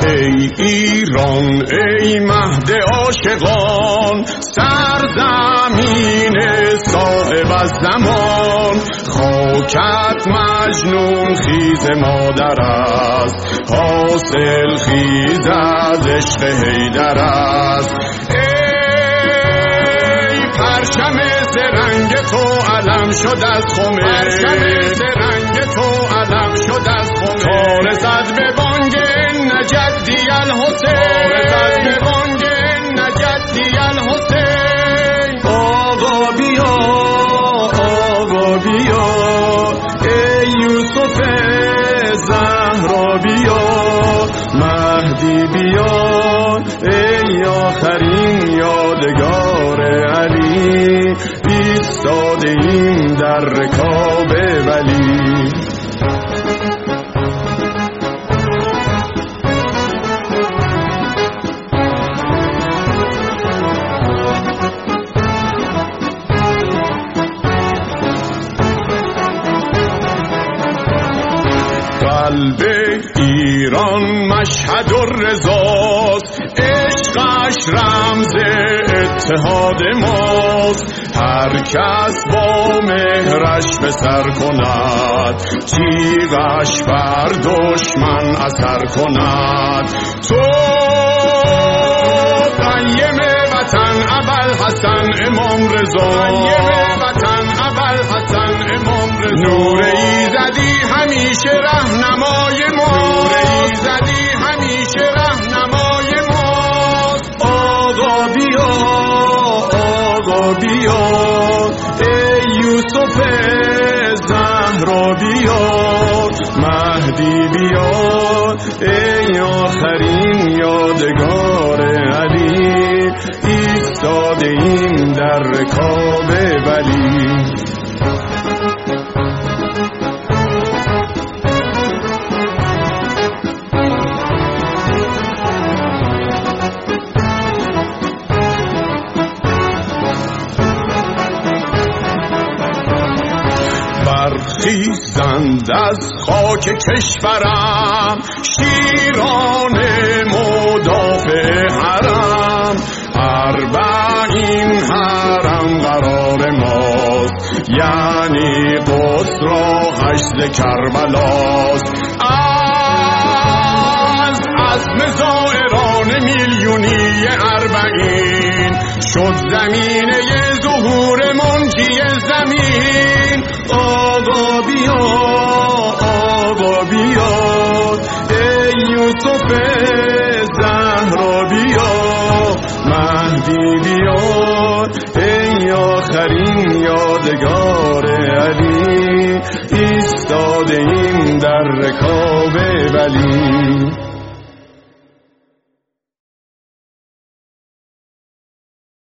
ای ایران ای مهد عاشقان، سرزمین صاحب از زمان. خاکت مجنون خیز مادر است، حاصل خیز از عشق حیدر است. ای پرچم زرنگ تو علم شد از خمه، پرچم زرنگ تو علم شد از خمه. تار زد به بانگ نجدی الحسین، تار زد به بانگ نجدی الحسین. آقا بیا آقا بیا ای یوسف زهرا بیا، مهدی بیا ای آخرین یادگار علی. ایستاده ایم در رکاب ولی. قلب ایران مشهد الرضاست، عشقش رمز اتحاد ماست. هر کس با مهرش به سر کند، تیغش بر دشمن اثر کند. تو قیم وطن ابوالحسن امام رضا، قیم وطن ابوالحسن امام رضا. نور ایزدی همیشه رهنمای ما، نور ایزدی همیشه رهنمای ماست. آقا بیا آقا بیا ای یوسف زهرا بیا، مهدی بیا ای آخرین یادگار علی. ایستاده ایم در رکاب ولی. برخیزند از خاک کشورم شیران مدافع حرم. اربعین حرم قرار ماست، یعنی قدس را حشد کربلاست. از عزم زائران میلیونی اربعین شد زمینه ظهور منجی زمین. آقا بیا آقا بیا ای یوسف زهرا بیا، مهدی بیا ای آخرین یادگار علی. ایستاده ایم در رکاب ولی.